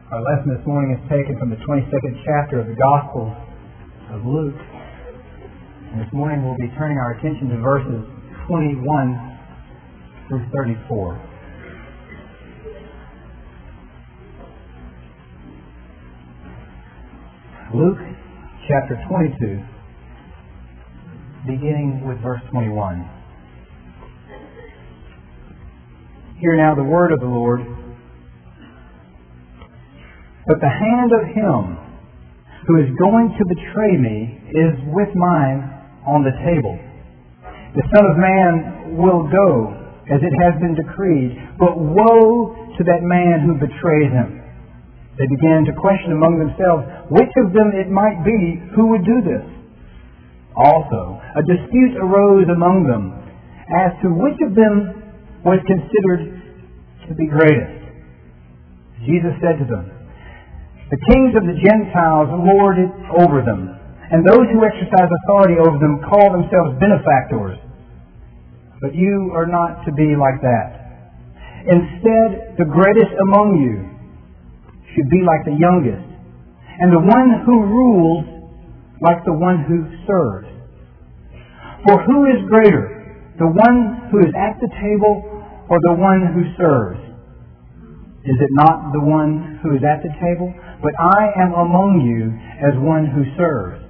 Our lesson this morning is taken from the 22nd chapter of the Gospel of Luke. And this morning we'll be turning our attention to verses 21 through 34. Luke chapter 22, beginning with verse 21. Hear now the word of the Lord. But the hand of him who is going to betray me is with mine on the table. The Son of Man will go as it has been decreed, but woe to that man who betrays him. They began to question among themselves which of them it might be who would do this. Also, a dispute arose among them as to which of them was considered to be greatest. Jesus said to them, "The kings of the Gentiles lord it over them, and those who exercise authority over them call themselves benefactors. But you are not to be like that. Instead, the greatest among you should be like the youngest, and the one who rules like the one who serves. For who is greater, the one who is at the table or the one who serves? Is it not the one who is at the table? But I am among you as one who serves.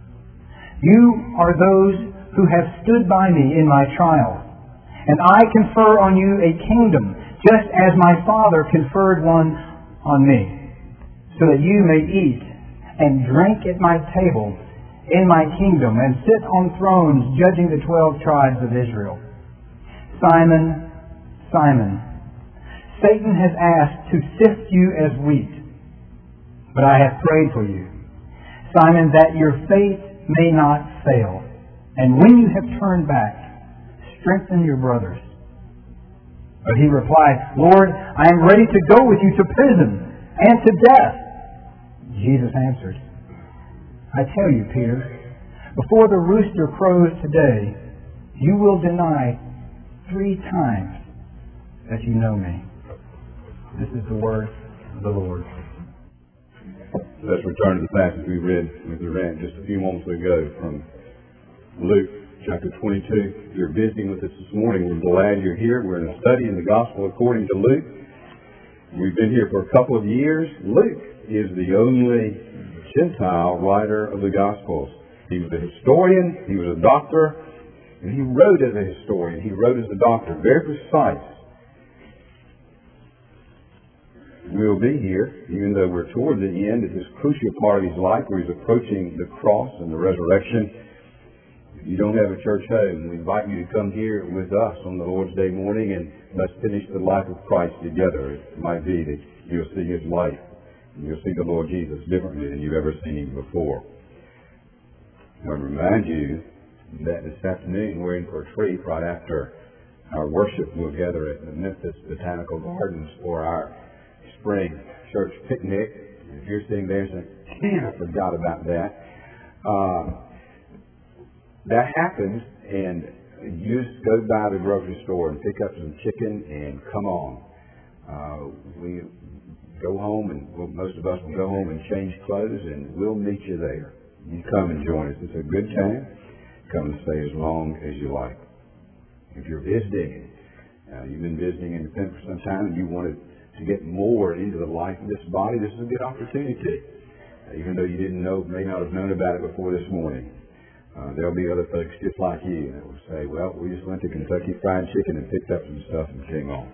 You are those who have stood by me in my trials, and I confer on you a kingdom, just as my Father conferred one on me, so that you may eat and drink at my table in my kingdom, and sit on thrones judging the 12 tribes of Israel. Simon, Simon, Satan has asked to sift you as wheat, but I have prayed for you, Simon, that your faith may not fail. And when you have turned back, strengthen your brothers." But he replied, "Lord, I am ready to go with you to prison and to death." Jesus answered, "I tell you, Peter, before the rooster crows today, you will deny 3 times that you know me." This is the word of the Lord. Let's return to the passage we read just a few moments ago from Luke chapter 22. If you're visiting with us this morning, we're glad you're here. We're in a study in the Gospel according to Luke. We've been here for a couple of years. Luke is the only Gentile writer of the Gospels. He was a historian, he was a doctor, and he wrote as a historian. He wrote as a doctor, very precise. We'll be here, even though we're toward the end of this crucial part of his life where he's approaching the cross and the resurrection. If you don't have a church home, we invite you to come here with us on the Lord's Day morning and let's finish the life of Christ together. It might be that you'll see his life and you'll see the Lord Jesus differently than you've ever seen him before. I want to remind you that this afternoon we're in for a treat right after our worship. We'll gather at the Memphis Botanical Gardens for our spring church picnic. If you're sitting there saying, "I forgot about that," that happens, and you just go by the grocery store and pick up some chicken and come on. We go home, and most of us will go home and change clothes, and we'll meet you there. You come and join us. It's a good time. Come and stay as long as you like. If you're visiting, you've been visiting in Independent for some time, and you wanted to get more into the life of this body, this is a good opportunity. Even though you may not have known about it before this morning. There'll be other folks just like you that will say, "Well, we just went to Kentucky Fried Chicken and picked up some stuff and came on."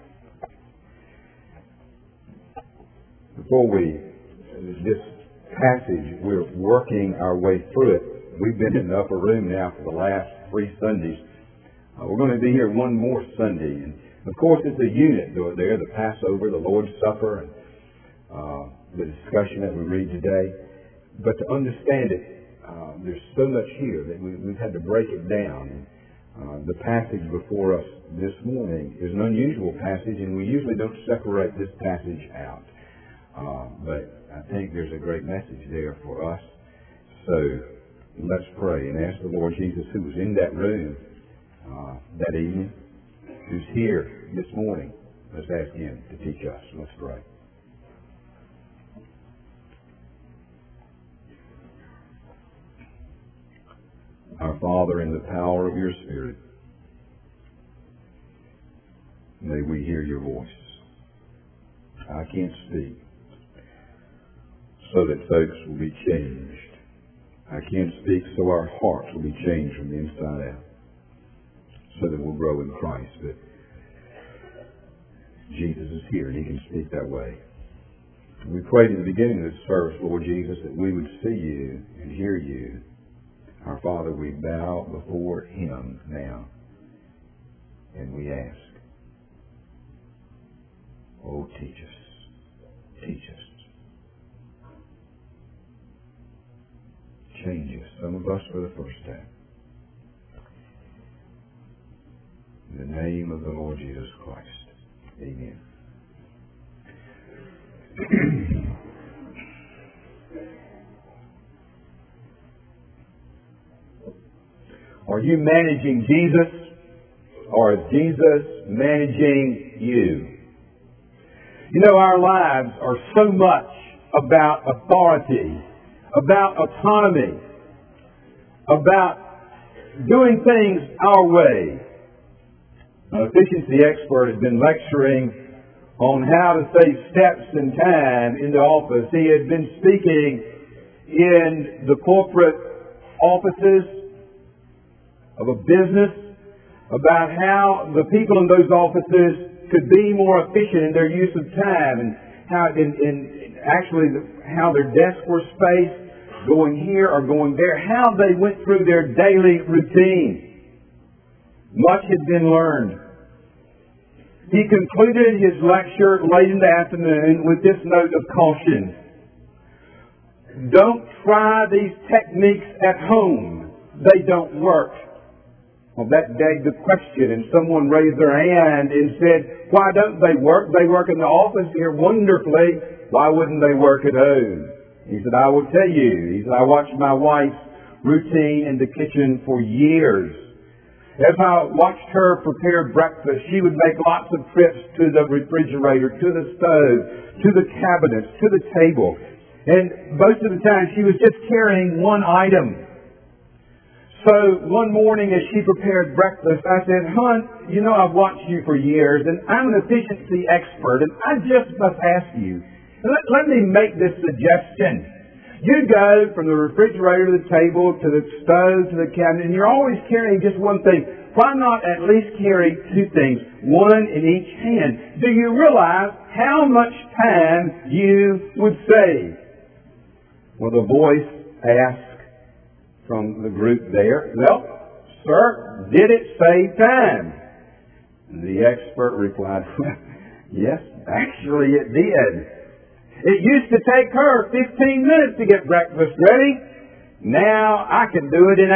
This passage, we're working our way through it. We've been in the upper room now for the last 3 Sundays. We're going to be here one more Sunday. And of course, it's a unit there, the Passover, the Lord's Supper, and the discussion that we read today. But to understand it, there's so much here that we've had to break it down. The passage before us this morning is an unusual passage, and we usually don't separate this passage out. But I think there's a great message there for us. So let's pray and ask the Lord Jesus, who was in that room that evening, who's here this morning. Let's ask him to teach us. Let's pray. Our Father, in the power of your Spirit, may we hear your voice. I can't speak so that folks will be changed. I can't speak so our hearts will be changed from the inside out, so that we'll grow in Christ. But Jesus is here and he can speak that way. We prayed at the beginning of this service, Lord Jesus, that we would see you and hear you. Our Father, we bow before him now and we ask, oh, teach us. Teach us. Change us, some of us for the first time. In the name of the Lord Jesus Christ. Amen. Are you managing Jesus, or is Jesus managing you? You know, our lives are so much about authority, about autonomy, about doing things our way. An efficiency expert has been lecturing on how to save steps and time in the office. He had been speaking in the corporate offices of a business about how the people in those offices could be more efficient in their use of time, and how how their desks were spaced, going here or going there, how they went through their daily routine. Much had been learned. He concluded his lecture late in the afternoon with this note of caution. Don't try these techniques at home. They don't work. Well, that begged the question, and someone raised their hand and said, why don't they work? They work in the office here wonderfully. Why wouldn't they work at home? He said, I will tell you. He said, I watched my wife's routine in the kitchen for years. As I watched her prepare breakfast, she would make lots of trips to the refrigerator, to the stove, to the cabinets, to the table. And most of the time she was just carrying one item. So one morning as she prepared breakfast, I said, Hon, you know I've watched you for years and I'm an efficiency expert and I just must ask you, let me make this suggestion. You go from the refrigerator to the table, to the stove, to the cabinet, and you're always carrying just one thing. Why not at least carry two things, one in each hand? Do you realize how much time you would save? Well, the voice asked from the group there, well, sir, did it save time? And the expert replied, yes, actually it did. It used to take her 15 minutes to get breakfast ready. Now I can do it in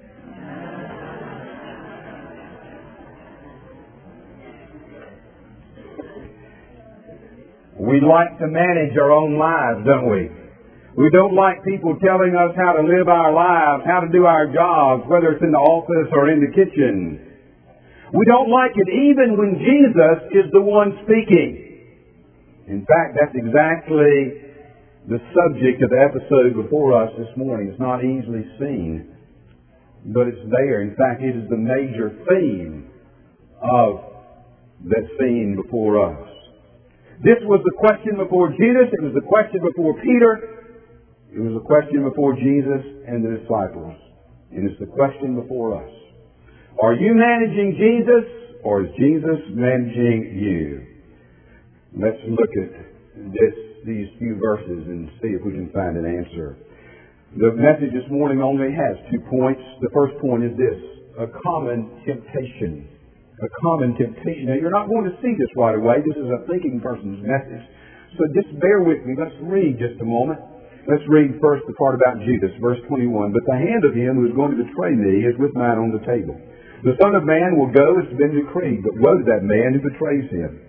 8. We like to manage our own lives, don't we? We don't like people telling us how to live our lives, how to do our jobs, whether it's in the office or in the kitchen. We don't like it even when Jesus is the one speaking. In fact, that's exactly the subject of the episode before us this morning. It's not easily seen, but it's there. In fact, it is the major theme of that scene before us. This was the question before Jesus. It was the question before Peter. It was a question before Jesus and the disciples. And it's the question before us. Are you managing Jesus, or is Jesus managing you? Let's look at these few verses and see if we can find an answer. The message this morning only has 2 points. The first point is this: a common temptation. A common temptation. Now, you're not going to see this right away. This is a thinking person's message. So just bear with me. Let's read just a moment. Let's read first the part about Judas, verse 21. But the hand of him who is going to betray me is with mine on the table. The Son of Man will go as has been decreed, but woe to that man who betrays him.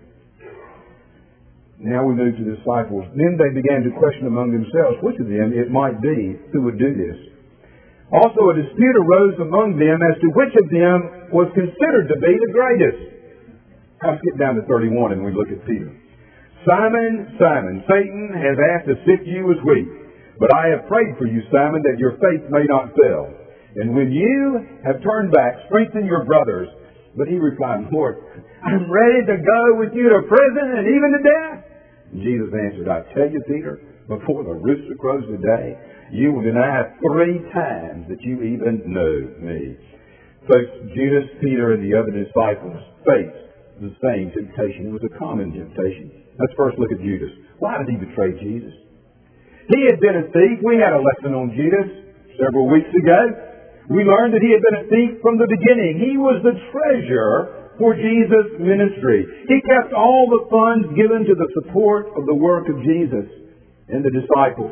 Now we move to the disciples. Then they began to question among themselves which of them it might be who would do this. Also a dispute arose among them as to which of them was considered to be the greatest. Now skip down to 31 and we look at Peter. Simon, Simon, Satan has asked to sift you as wheat. But I have prayed for you, Simon, that your faith may not fail. And when you have turned back, strengthen your brothers. But he replied, Lord, I'm ready to go with you to prison and even to death. And Jesus answered, I tell you, Peter, before the rooster crows today, you will deny 3 times that you even know me. Folks, Judas, Peter, and the other disciples faced the same temptation. It was a common temptation. Let's first look at Judas. Why did he betray Jesus? He had been a thief. We had a lesson on Judas several weeks ago. We learned that he had been a thief from the beginning. He was the treasurer for Jesus' ministry. He kept all the funds given to the support of the work of Jesus and the disciples.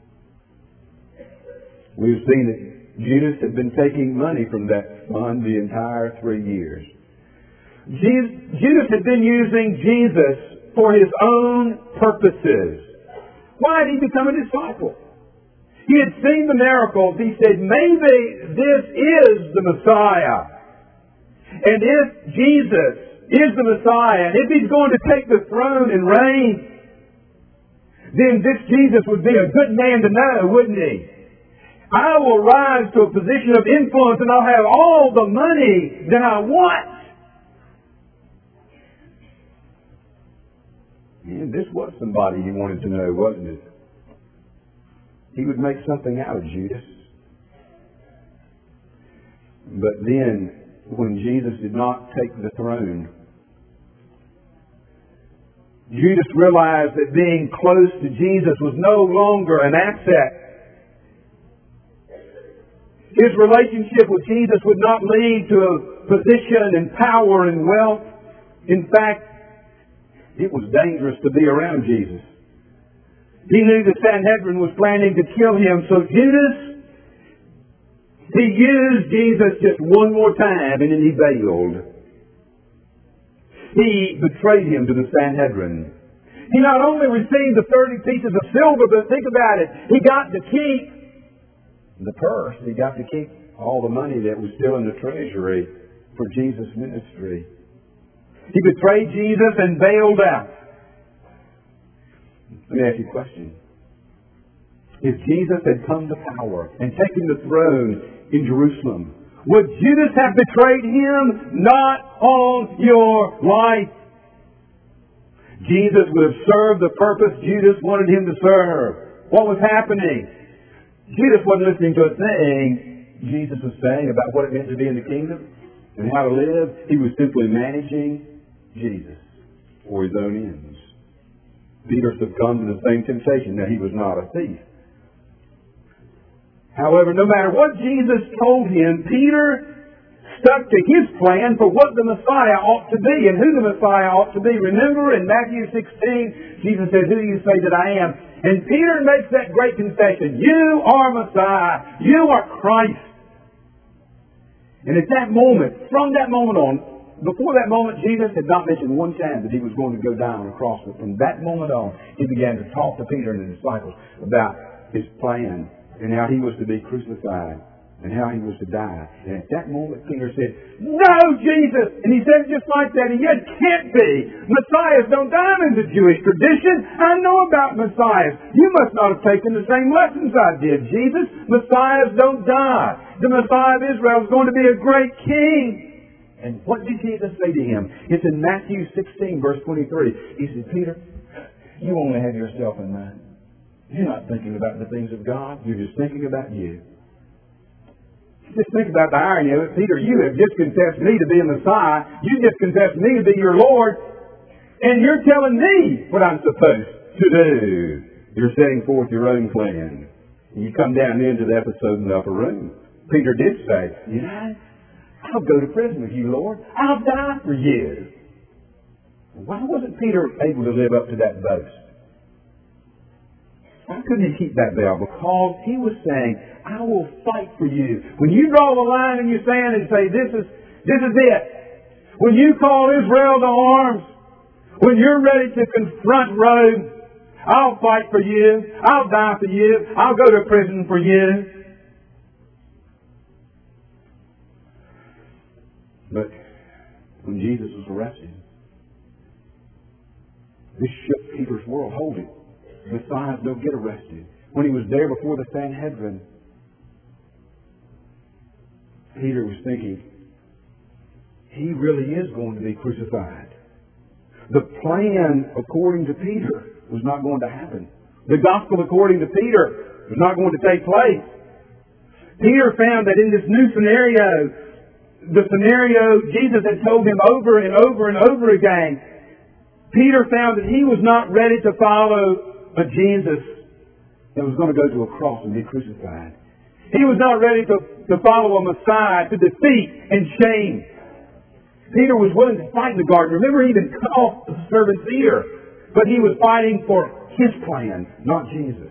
We've seen that Judas had been taking money from that fund the entire 3 years. Judas had been using Jesus for his own purposes. Why had he become a disciple? He had seen the miracles. He said, maybe this is the Messiah. And if Jesus is the Messiah, and if he's going to take the throne and reign, then this Jesus would be a good man to know, wouldn't he? I will rise to a position of influence and I'll have all the money that I want. And this was somebody he wanted to know, wasn't it? He would make something out of Judas. But then, when Jesus did not take the throne, Judas realized that being close to Jesus was no longer an asset. His relationship with Jesus would not lead to a position and power and wealth. In fact, it was dangerous to be around Jesus. He knew the Sanhedrin was planning to kill him, so Judas, he used Jesus just one more time and then he bailed. He betrayed him to the Sanhedrin. He not only received the 30 pieces of silver, but think about it, he got to keep the purse. He got to keep all the money that was still in the treasury for Jesus' ministry. He betrayed Jesus and bailed out. Let me ask you a question. If Jesus had come to power and taken the throne in Jerusalem, would Judas have betrayed him? Not on your life. Jesus would have served the purpose Judas wanted him to serve. What was happening? Judas wasn't listening to a thing Jesus was saying about what it meant to be in the kingdom and how to live. He was simply managing Jesus for his own ends. Peter succumbed to the same temptation. Now, he was not a thief. However, no matter what Jesus told him, Peter stuck to his plan for what the Messiah ought to be and who the Messiah ought to be. Remember in Matthew 16, Jesus said, who do you say that I am? And Peter makes that great confession. You are Messiah. You are Christ. And at that moment, from that moment on, before that moment, Jesus had not mentioned one time that he was going to go down on a cross. But from that moment on, he began to talk to Peter and the disciples about his plan and how he was to be crucified and how he was to die. And at that moment, Peter said, no, Jesus! And he said it just like that. And yet, it can't be. Messiahs don't die in the Jewish tradition. I know about Messiahs. You must not have taken the same lessons I did, Jesus. Messiahs don't die. The Messiah of Israel is going to be a great king. And what did Jesus say to him? It's in Matthew 16, verse 23. He said, Peter, you only have yourself in mind. You're not thinking about the things of God. You're just thinking about you. Just think about the irony of it. Peter, you have just confessed me to be a Messiah. You just confessed me to be your Lord. And you're telling me what I'm supposed to do. You're setting forth your own plan. And you come down into the episode in the upper room. Peter did say, you know, I'll go to prison with you, Lord. I'll die for you. Why wasn't Peter able to live up to that boast? Why couldn't he keep that vow? Because he was saying, I will fight for you. When you draw the line in your sand and say, this is it. When you call Israel to arms, when you're ready to confront Rome, I'll fight for you. I'll die for you. I'll go to prison for you. But when Jesus was arrested, this shook Peter's world. Hold it. Messiahs don't get arrested. When he was there before the Sanhedrin, Peter was thinking, he really is going to be crucified. The plan according to Peter was not going to happen. The gospel according to Peter was not going to take place. Peter found that in this new scenario, the scenario Jesus had told him over and over and over again, Peter found that he was not ready to follow a Jesus that was going to go to a cross and be crucified. He was not ready to follow a Messiah to defeat and shame. Peter was willing to fight in the garden. Remember, he even cut off the servant's ear. But he was fighting for his plan, not Jesus.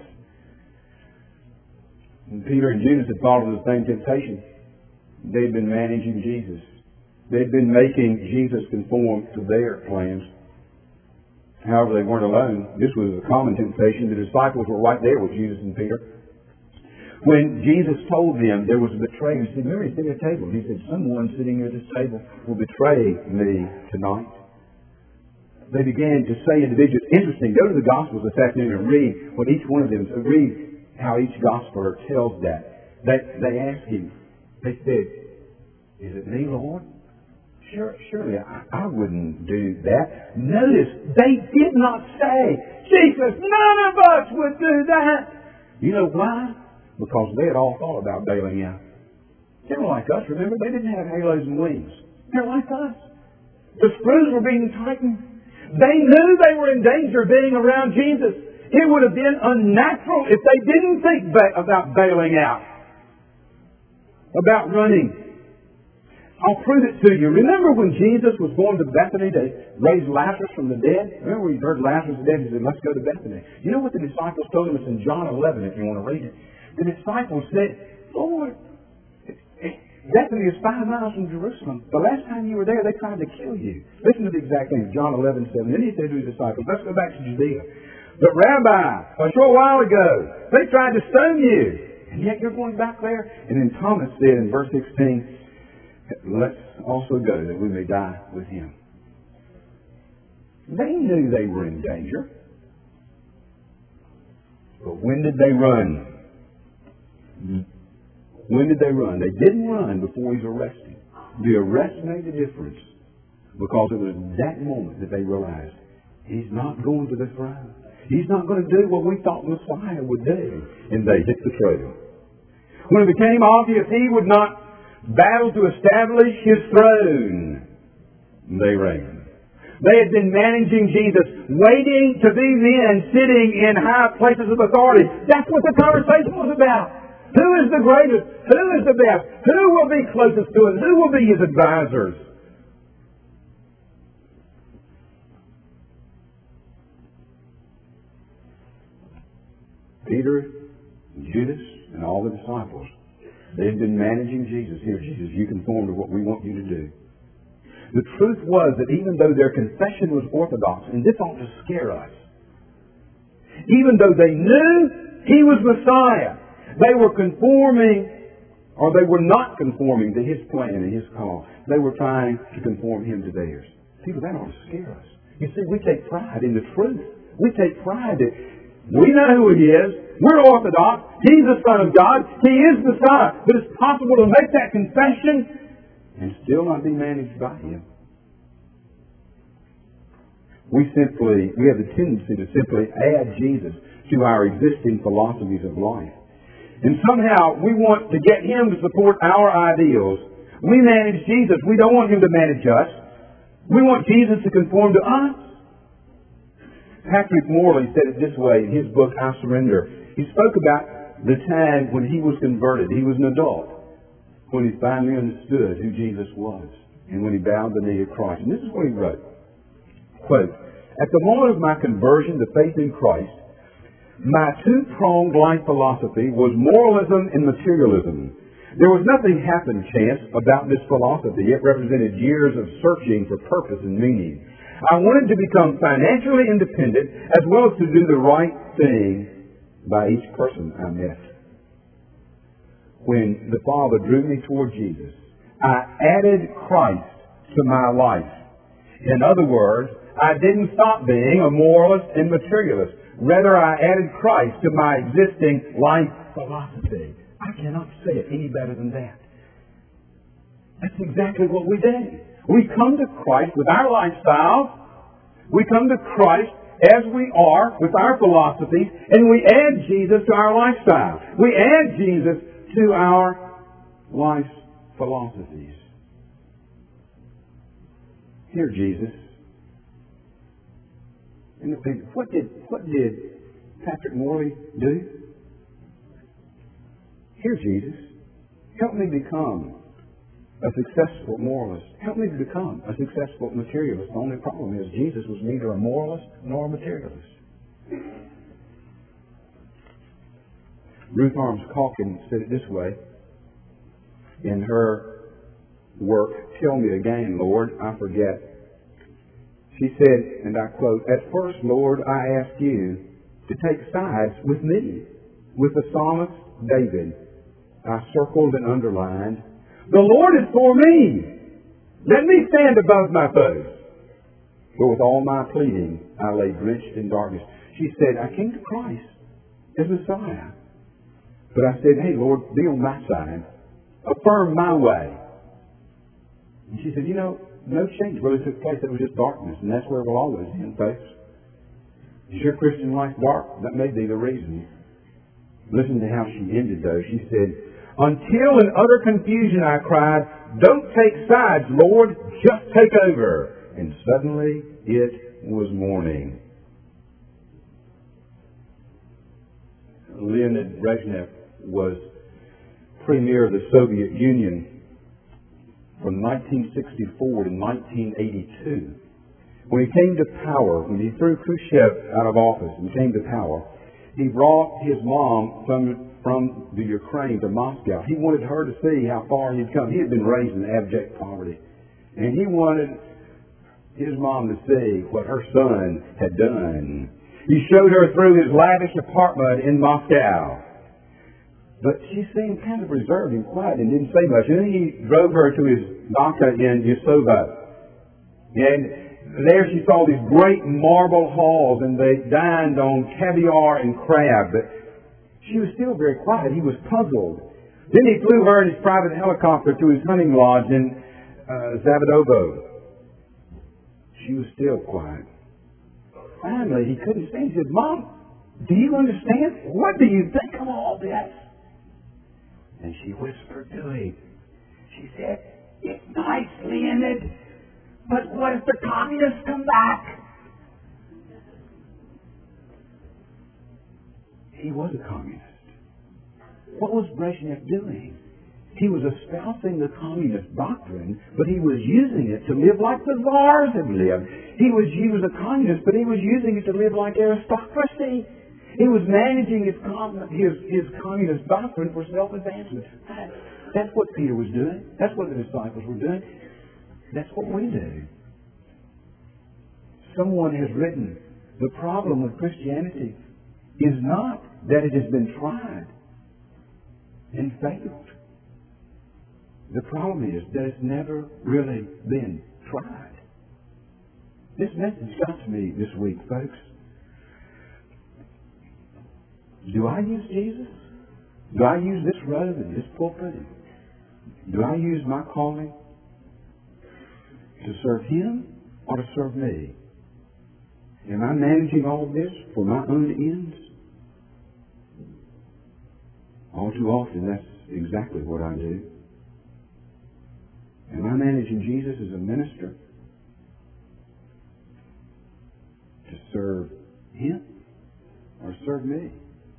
And Peter and Judas had fallen into the same temptation. They'd been managing Jesus. They'd been making Jesus conform to their plans. However, they weren't alone. This was a common temptation. The disciples were right there with Jesus and Peter. When Jesus told them there was a betrayer, he said, remember, he's sitting at a table. He said, someone sitting at this table will betray me tonight. They began to say individuals, interesting, go to the Gospels this afternoon and read what each one of them, so read how each Gospeler tells that. They asked him, they said, is it me, Lord? Surely I wouldn't do that. Notice, they did not say, Jesus, none of us would do that. You know why? Because they had all thought about bailing out. They were like us, remember? They didn't have halos and wings. They're like us. The screws were being tightened. They knew they were in danger of being around Jesus. It would have been unnatural if they didn't think about bailing out. About running. I'll prove it to you. Remember when Jesus was going to Bethany to raise Lazarus from the dead? Remember when he heard Lazarus was dead, he said, let's go to Bethany. You know what the disciples told him? It's in John 11 if you want to read it. The disciples said, Lord, Bethany is 5 miles from Jerusalem. The last time you were there, they tried to kill you. Listen to the exact thing, John 11:7. Then he said to his disciples, let's go back to Judea. But Rabbi, a short while ago, they tried to stone you. And yet you're going back there? And then Thomas said in verse 16, let's also go that we may die with him. They knew they were in danger. But when did they run? When did they run? They didn't run before he was arrested. The arrest made the difference because it was that moment that they realized he's not going to the throne. He's not going to do what we thought Messiah would do. And they hit the trail. When it became obvious he would not battle to establish his throne, they ran. They had been managing Jesus, waiting to be men sitting in high places of authority. That's what the conversation was about. Who is the greatest? Who is the best? Who will be closest to him? Who will be his advisors? Peter, Judas, and all the disciples, they've been managing Jesus. Here, Jesus, you conform to what we want you to do. The truth was that even though their confession was orthodox, and this ought to scare us, even though they knew he was Messiah, they were conforming, or they were not conforming to his plan and his call. They were trying to conform him to theirs. People, that ought to scare us. You see, we take pride in the truth. We take pride that we know who he is. We're Orthodox. He's the Son of God. He is the Son. But it's possible to make that confession and still not be managed by him. We have the tendency to simply add Jesus to our existing philosophies of life. And somehow we want to get him to support our ideals. We manage Jesus. We don't want him to manage us. We want Jesus to conform to us. Patrick Morley said it this way in his book, I Surrender. He spoke about the time when he was converted. He was an adult. When he finally understood who Jesus was. And when he bowed the knee of Christ. And this is what he wrote. Quote, at the moment of my conversion to faith in Christ, my two-pronged life philosophy was moralism and materialism. There was nothing happen chance about this philosophy. It represented years of searching for purpose and meaning. I wanted to become financially independent as well as to do the right thing by each person I met. When the Father drew me toward Jesus, I added Christ to my life. In other words, I didn't stop being a moralist and materialist. Rather, I added Christ to my existing life philosophy. I cannot say it any better than that. That's exactly what we do. We come to Christ with our lifestyle. We come to Christ as we are with our philosophies, and we add Jesus to our lifestyle. We add Jesus to our life's philosophies. Here, Jesus. And what did Patrick Morley do? Here, Jesus, help me become a successful moralist. Help me to become a successful materialist. The only problem is Jesus was neither a moralist nor a materialist. Ruth Arms Calkins said it this way in her work, Tell Me Again, Lord, I Forget. She said, and I quote, At first, Lord, I ask you to take sides with me. With the psalmist David, I circled and underlined, The Lord is for me. Let me stand above my foes. But with all my pleading, I lay drenched in darkness. She said, I came to Christ as Messiah. But I said, hey, Lord, be on my side. Affirm my way. And she said, no change really took place. It was just darkness. And that's where we'll always end, folks. Is your Christian life dark? That may be the reason. Listen to how she ended, though. She said, Until in utter confusion I cried, Don't take sides, Lord, just take over. And suddenly it was morning. Leonid Brezhnev was premier of the Soviet Union from 1964 to 1982. When he came to power, when he threw Khrushchev out of office and came to power, he brought his mom from the Ukraine to Moscow. He wanted her to see how far he'd come. He had been raised in abject poverty. And he wanted his mom to see what her son had done. He showed her through his lavish apartment in Moscow. But she seemed kind of reserved and quiet and didn't say much. And then he drove her to his dacha in Yusovo. And there she saw these great marble halls, and they dined on caviar and crab. But she was still very quiet. He was puzzled. Then he flew her in his private helicopter to his hunting lodge in Zavadovo. She was still quiet. Finally, he couldn't stand. He said, Mom, do you understand? What do you think of all this? And she whispered to him. She said, It's nice, Leonid, but what if the communists come back? He was a communist. What was Brezhnev doing? He was espousing the communist doctrine, but he was using it to live like the czars had lived. He was a communist, but he was using it to live like aristocracy. He was managing his communist doctrine for self-advancement. That's what Peter was doing. That's what the disciples were doing. That's what we do. Someone has written, the problem with Christianity is not that it has been tried and failed. The problem is that it's never really been tried. This message got to me this week, folks. Do I use Jesus? Do I use this robe and this pulpit? Do I use my calling to serve Him or to serve me? Am I managing all this for my own ends? All too often, that's exactly what I do. Am I managing Jesus as a minister to serve Him or serve me?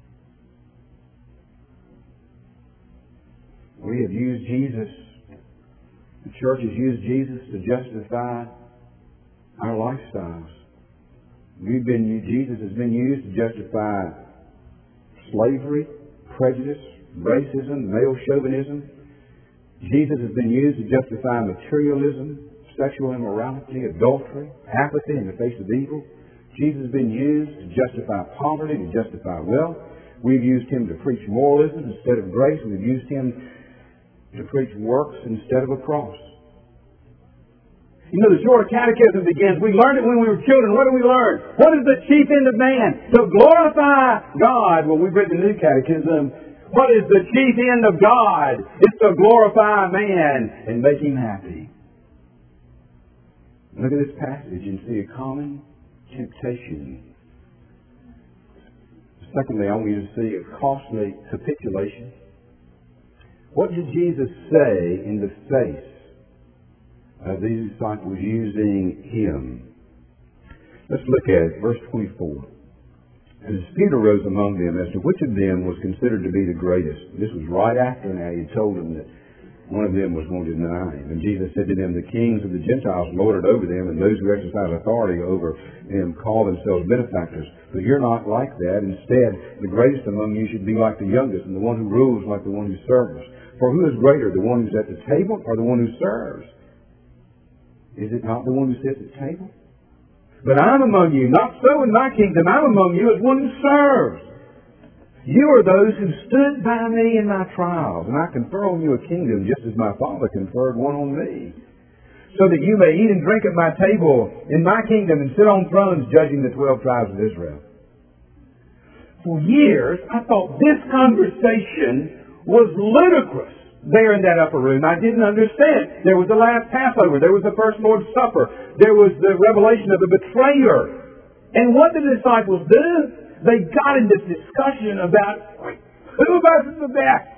We have used Jesus, the church has used Jesus to justify our lifestyles. Jesus has been used to justify slavery, prejudice, racism, male chauvinism. Jesus has been used to justify materialism, sexual immorality, adultery, apathy in the face of evil. Jesus has been used to justify poverty, to justify wealth. We've used Him to preach moralism instead of grace. We've used Him to preach works instead of a cross. You know, the Shorter Catechism begins, we learned it when we were children. What do we learn? What is the chief end of man? To glorify God. Well, we've read the New Catechism. What is the chief end of God? It's to glorify man and make him happy. Look at this passage and see a common temptation. Secondly, I want you to see a costly capitulation. What did Jesus say in the face of these disciples using him? Let's look at verse 24. A dispute arose among them as to which of them was considered to be the greatest. This was right after now he had told them that one of them was going to deny him. And Jesus said to them, the kings of the Gentiles lord it over them, and those who exercise authority over them call themselves benefactors. But you're not like that. Instead, the greatest among you should be like the youngest, and the one who rules like the one who serves. For who is greater, the one who's at the table or the one who serves? Is it not the one who sits at the table? But I'm among you, not so in my kingdom. I'm among you as one who serves. You are those who stood by me in my trials, and I confer on you a kingdom just as my Father conferred one on me, so that you may eat and drink at my table in my kingdom and sit on thrones judging the 12 tribes of Israel. For years, I thought this conversation was ludicrous there in that upper room. I didn't understand. There was the last Passover. There was the first Lord's Supper. There was the revelation of the betrayer. And what did the disciples do? They got in this discussion about who of us is the best.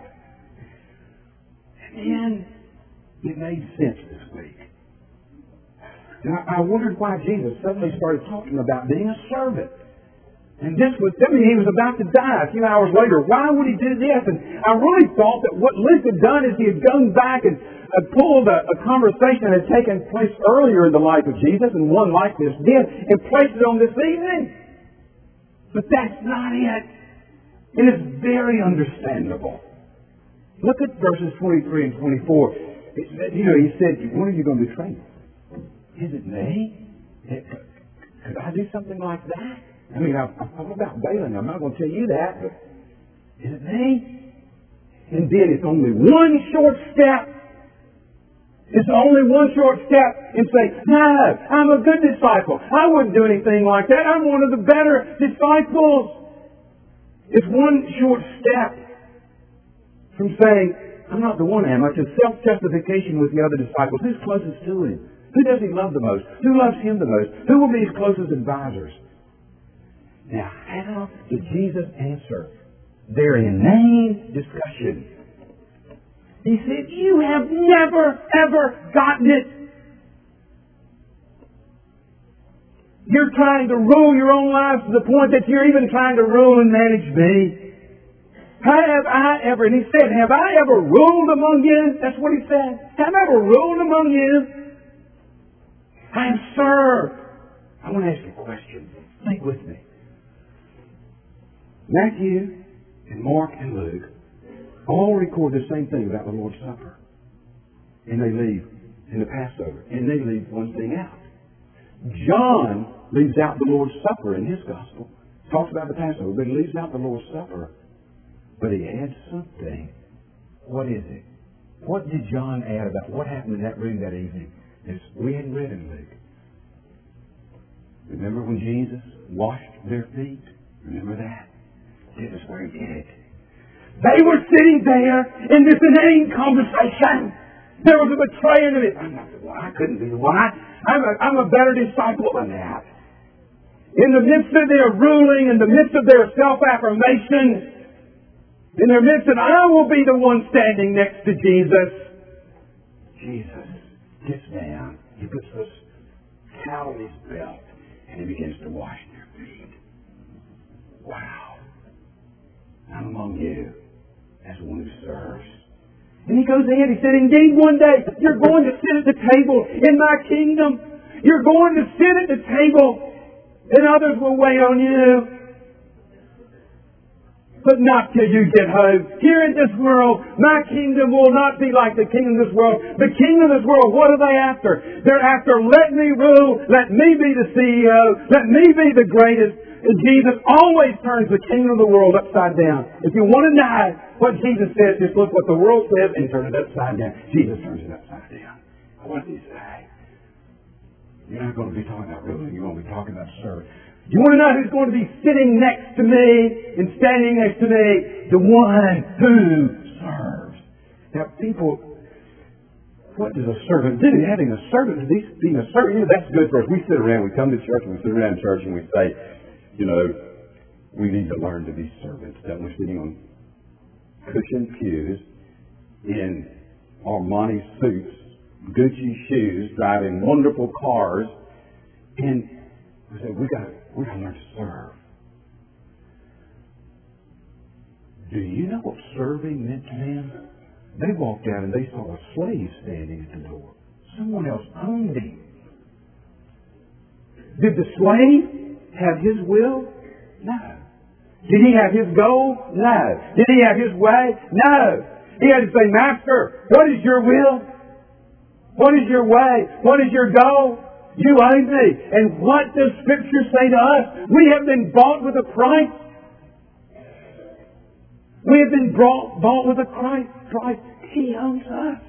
And it made sense this week. And I wondered why Jesus suddenly started talking about being a servant. And this was, he was about to die a few hours later. Why would he do this? And I really thought that what Luke had done is he had gone back and pulled a conversation that had taken place earlier in the life of Jesus, and one like this did, and placed it on this evening. But that's not it. It is very understandable. Look at verses 23 and 24. He said, when are you going to betray me? Is it me? Could I do something like that? I mean, I've thought about bailing. I'm not going to tell you that, but is it me? And then it's only one short step. It's only one short step and say, no, I'm a good disciple. I wouldn't do anything like that. I'm one of the better disciples. It's one short step from saying, I'm not the one, am I? To self-justification with the other disciples. Who's closest to him? Who does he love the most? Who loves him the most? Who will be his closest advisors? Now, how did Jesus answer their inane discussion? He said, you have never, ever gotten it. You're trying to rule your own lives to the point that you're even trying to rule and manage me. Have I ever, and he said, have I ever ruled among you? That's what he said. Have I ever ruled among you? I have served. I want to ask you a question. Think with me. Matthew and Mark and Luke all record the same thing about the Lord's Supper. And they leave in the Passover. And they leave one thing out. John leaves out the Lord's Supper in his Gospel. Talks about the Passover, but he leaves out the Lord's Supper. But he adds something. What is it? What did John add about what happened in that room that evening? We hadn't read in Luke. Remember when Jesus washed their feet? Remember that? This is where he did it. They were sitting there in this inane conversation. There was a betrayer in it. I'm not the one. I couldn't be the one. I'm a better disciple than that. In the midst of their ruling, in the midst of their self-affirmation, in their midst of, I will be the one standing next to Jesus. Jesus gets down. He puts this towel in his belt and he begins to wash their feet. Wow. I'm among you as one who serves. And he goes ahead, he said, indeed one day you're going to sit at the table in my kingdom. You're going to sit at the table and others will wait on you. But not till you get home. Here in this world, my kingdom will not be like the kingdom of this world. The kingdom of this world, what are they after? They're after, let me rule, let me be the CEO, let me be the greatest. And Jesus always turns the kingdom of the world upside down. If you want to know what Jesus says, just look what the world says and turn it upside down. Jesus turns it upside down. What does he say? You're not going to be talking about ruling. You're going to be talking about serving. Do you want to know who's going to be sitting next to me and standing next to me? The one who serves. Now, people, what does a servant do? Having a servant, being a servant, that's good for us. We sit around, we come to church, and we sit around church and we say, we need to learn to be servants. That we're sitting on cushioned pews in Armani suits, Gucci shoes, driving wonderful cars, and we say, we got to learn to serve. Do you know what serving meant to them? They walked out and they saw a slave standing at the door. Someone else owned him. Did the slave have his will? No. Did he have his goal? No. Did he have his way? No. He had to say, Master, what is your will? What is your way? What is your goal? You own me. And what does Scripture say to us? We have been bought with a price. We have been bought with a price. He owns us.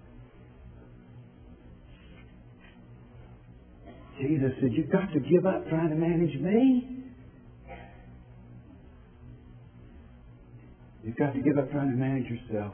Jesus said, you've got to give up trying to manage me. You've got to give up trying to manage yourself.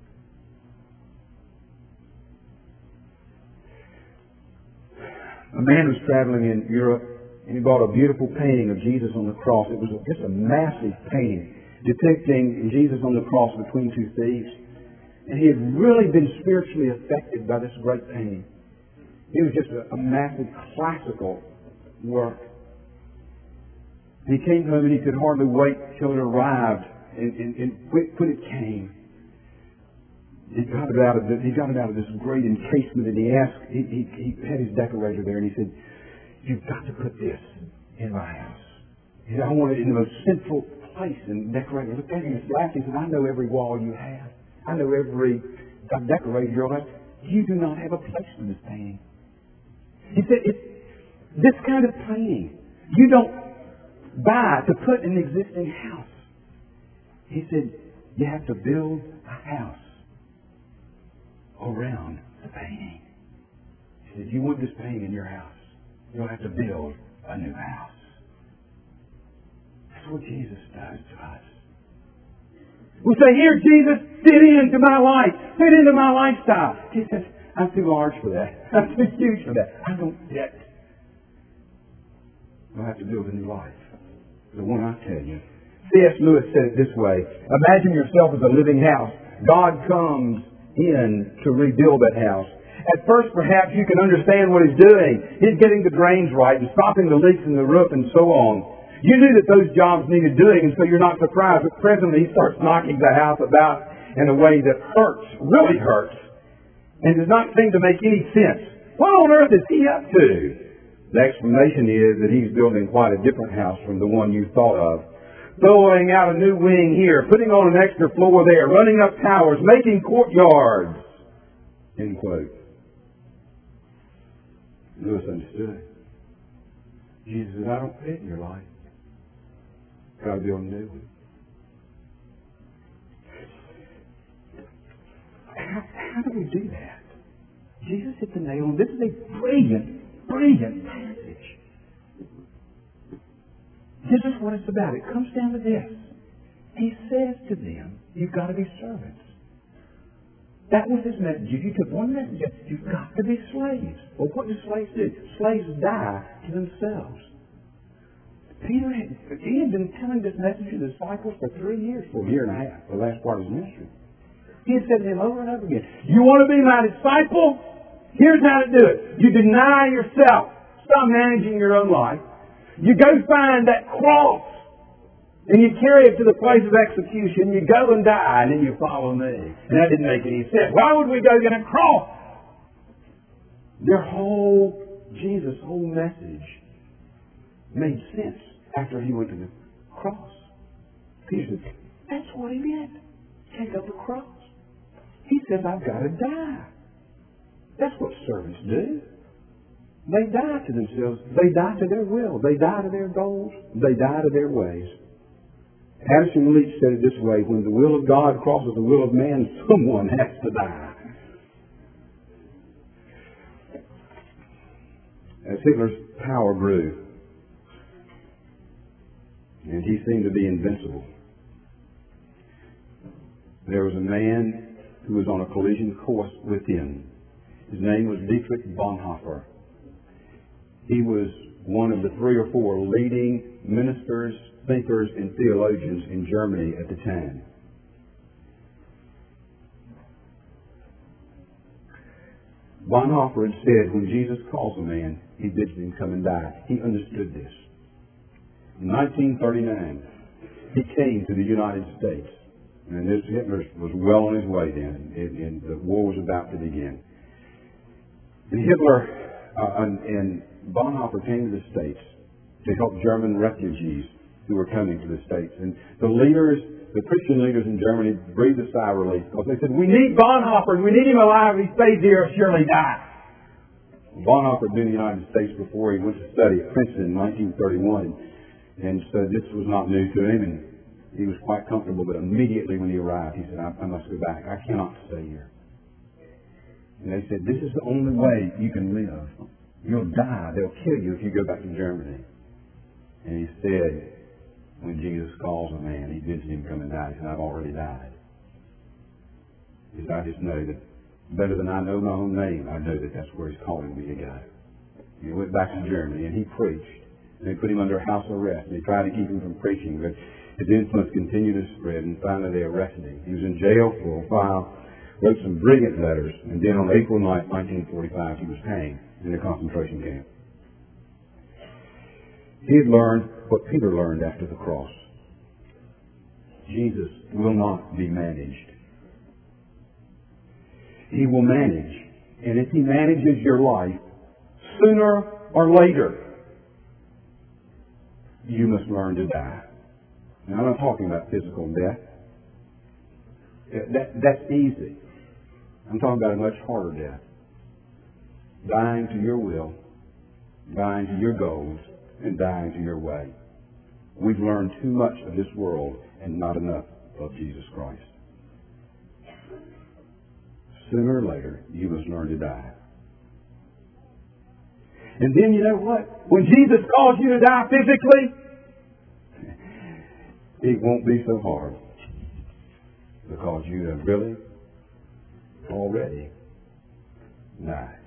A man was traveling in Europe and he bought a beautiful painting of Jesus on the cross. It was just a massive painting depicting Jesus on the cross between two thieves. And he had really been spiritually affected by this great painting. It was just a massive classical work. And he came home and he could hardly wait till it arrived. And when it came, he got it out of this great encasement, and he had his decorator there, and he said, you've got to put this in my house. He said, I want it in the most central place. And the decorator looked at him and laughed. He said, I know every wall you have. I know every decorator you're on. You do not have a place for this painting. He said, this kind of painting you don't buy to put in an existing house. He said, you have to build a house around the painting. He said, you want this painting in your house, you'll have to build a new house. That's what Jesus does to us. We say, here, Jesus, fit into my life. Fit into my lifestyle. He says, I'm too large for that. I'm too huge for that. I don't fit. You'll have to build a new life. The one I tell you. C.S. Lewis said it this way. Imagine yourself as a living house. God comes in to rebuild that house. At first, perhaps you can understand what He's doing. He's getting the drains right and stopping the leaks in the roof and so on. You knew that those jobs needed doing, and so you're not surprised. But presently, He starts knocking the house about in a way that hurts, really hurts, and does not seem to make any sense. What on earth is He up to? The explanation is that He's building quite a different house from the one you thought of. Throwing out a new wing here, putting on an extra floor there, running up towers, making courtyards. End quote. Lewis understood. Jesus said, I don't fit in your life. Got to build a new one. How do we do that? Jesus hit the nail on. This is a brilliant passage. This is what it's about. It comes down to this. He says to them, you've got to be servants. That was His message. If you took one message, you've got to be slaves. Well, what do slaves do? Slaves die to themselves. Peter had been telling this message to the disciples for 3 years, for a year and a half, the last part of his ministry. He had said to them over and over again, you want to be my disciple? Here's how to do it. You deny yourself. Stop managing your own life. You go find that cross, and you carry it to the place of execution. You go and die, and then you follow me. And that didn't make any sense. Why would we go get a cross? Jesus' whole message made sense after He went to the cross. Peter said, that's what He meant. Take up a cross. He says, I've got to die. That's what servants do. They die to themselves. They die to their will. They die to their goals. They die to their ways. Addison Leach said it this way, when the will of God crosses the will of man, someone has to die. As Hitler's power grew, and he seemed to be invincible. There was a man who was on a collision course with him. His name was Dietrich Bonhoeffer. He was one of the 3 or 4 leading ministers, thinkers, and theologians in Germany at the time. Bonhoeffer had said, when Jesus calls a man, he bids him come and die. He understood this. In 1939, he came to the United States. And this Hitler was well on his way then, and the war was about to begin. And Hitler and Bonhoeffer came to the States to help German refugees who were coming to the States. And the leaders, the Christian leaders in Germany, breathed a sigh of relief because they said, we need Bonhoeffer, we need him alive. If he stays here, he'll surely die. Bonhoeffer had been in the United States before. He went to study at Princeton in 1931. And so this was not new to him. And he was quite comfortable, but immediately when he arrived, he said, I must go back. I cannot stay here. And they said, this is the only way you can live. You'll die. They'll kill you if you go back to Germany. And he said, when Jesus calls a man, he bids him come and die. He said, I've already died. He said, I just know that better than I know my own name, I know that that's where he's calling me to go. He went back to Germany and he preached. And they put him under house arrest. And they tried to keep him from preaching, but his influence continued to spread, and finally they arrested him. He was in jail for a while, wrote some brilliant letters, and then on April 9, 1945, he was hanged in a concentration camp. He had learned what Peter learned after the cross. Jesus will not be managed. He will manage. And if he manages your life, sooner or later, you must learn to die. Now, I'm not talking about physical death. That's easy. I'm talking about a much harder death. Dying to your will, dying to your goals, and dying to your way. We've learned too much of this world and not enough of Jesus Christ. Sooner or later, you must learn to die. And then you know what? When Jesus calls you to die physically, it won't be so hard because you have really already died.